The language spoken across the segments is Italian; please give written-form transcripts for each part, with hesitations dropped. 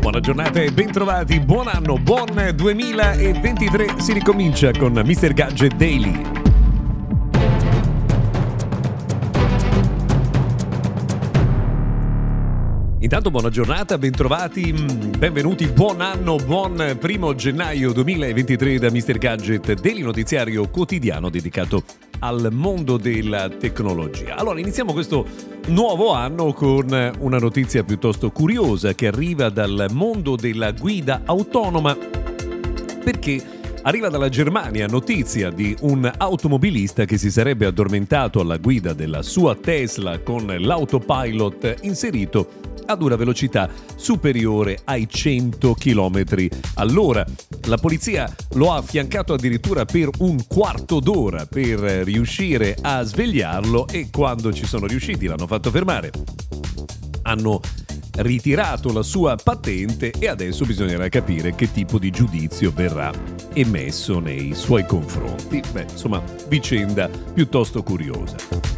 Buona giornata e bentrovati, buon anno, buon 2023, si ricomincia con Mr. Gadget Daily. Intanto buona giornata, bentrovati, benvenuti, buon anno, buon 1 gennaio 2023 da Mr. Gadget Daily, notiziario quotidiano dedicato al mondo della tecnologia. Allora, iniziamo questo nuovo anno con una notizia piuttosto curiosa che arriva dal mondo della guida autonoma, perché arriva dalla Germania notizia di un automobilista che si sarebbe addormentato alla guida della sua Tesla con l'autopilot inserito ad una velocità superiore ai 100 km all'ora. La polizia lo ha affiancato addirittura per un quarto d'ora per riuscire a svegliarlo e quando ci sono riusciti l'hanno fatto fermare. Hanno ritirato la sua patente e adesso bisognerà capire che tipo di giudizio verrà emesso nei suoi confronti. Insomma, vicenda piuttosto curiosa.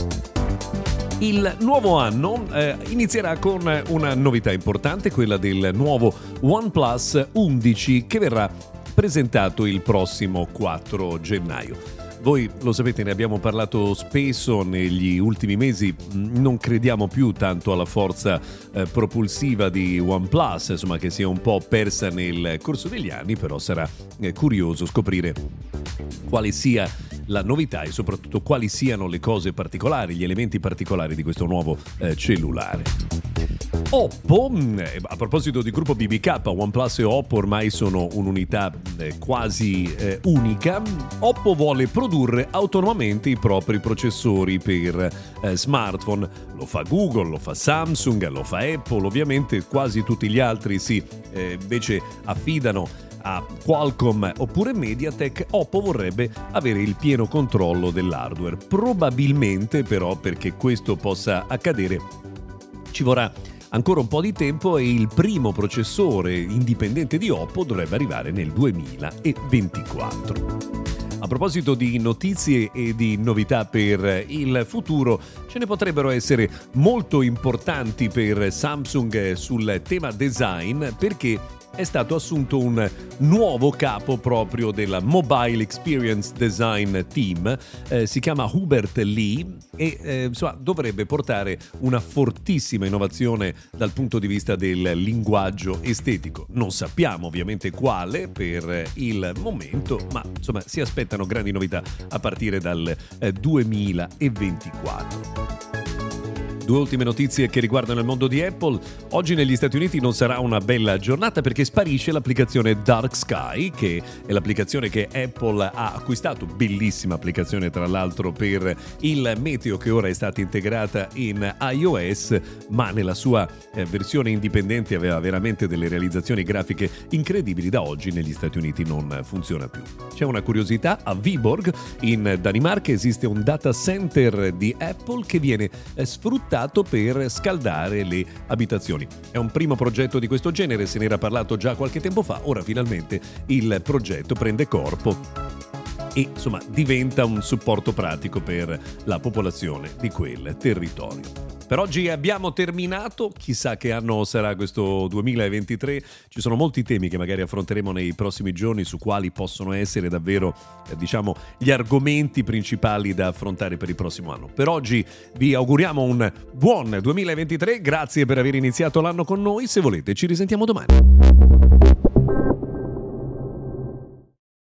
Il nuovo anno inizierà con una novità importante, quella del nuovo OnePlus 11 che verrà presentato il prossimo 4 gennaio. Voi lo sapete, ne abbiamo parlato spesso negli ultimi mesi, non crediamo più tanto alla forza propulsiva di OnePlus, insomma, che si è un po' persa nel corso degli anni, però sarà curioso scoprire quale sia la novità e soprattutto quali siano le cose particolari, gli elementi particolari di questo nuovo cellulare. Oppo, a proposito di gruppo BBK, OnePlus e Oppo ormai sono un'unità quasi unica. Oppo vuole produrre autonomamente i propri processori per smartphone. Lo fa Google, lo fa Samsung, lo fa Apple, ovviamente quasi tutti gli altri invece affidano a Qualcomm oppure MediaTek. Oppo vorrebbe avere il pieno controllo dell'hardware. Probabilmente però, perché questo possa accadere, ci vorrà ancora un po' di tempo e il primo processore indipendente di Oppo dovrebbe arrivare nel 2024. A proposito di notizie e di novità per il futuro, ce ne potrebbero essere molto importanti per Samsung sul tema design, perché è stato assunto un nuovo capo proprio della Mobile Experience Design Team, si chiama Hubert Lee e dovrebbe portare una fortissima innovazione dal punto di vista del linguaggio estetico. Non sappiamo ovviamente quale per il momento, ma insomma si aspettano grandi novità a partire dal 2024. Due ultime notizie che riguardano il mondo di Apple. Oggi negli Stati Uniti non sarà una bella giornata perché sparisce l'applicazione Dark Sky, che è l'applicazione che Apple ha acquistato, bellissima applicazione tra l'altro per il meteo, che ora è stata integrata in iOS, ma nella sua versione indipendente aveva veramente delle realizzazioni grafiche incredibili. Da oggi negli Stati Uniti non funziona più. C'è una curiosità: a Viborg in Danimarca esiste un data center di Apple che viene sfruttato per scaldare le abitazioni. È un primo progetto di questo genere, se ne era parlato già qualche tempo fa, ora finalmente il progetto prende corpo e insomma diventa un supporto pratico per la popolazione di quel territorio. Per oggi abbiamo terminato, chissà che anno sarà questo 2023, ci sono molti temi che magari affronteremo nei prossimi giorni su quali possono essere davvero gli argomenti principali da affrontare per il prossimo anno. Per oggi vi auguriamo un buon 2023, grazie per aver iniziato l'anno con noi, se volete ci risentiamo domani.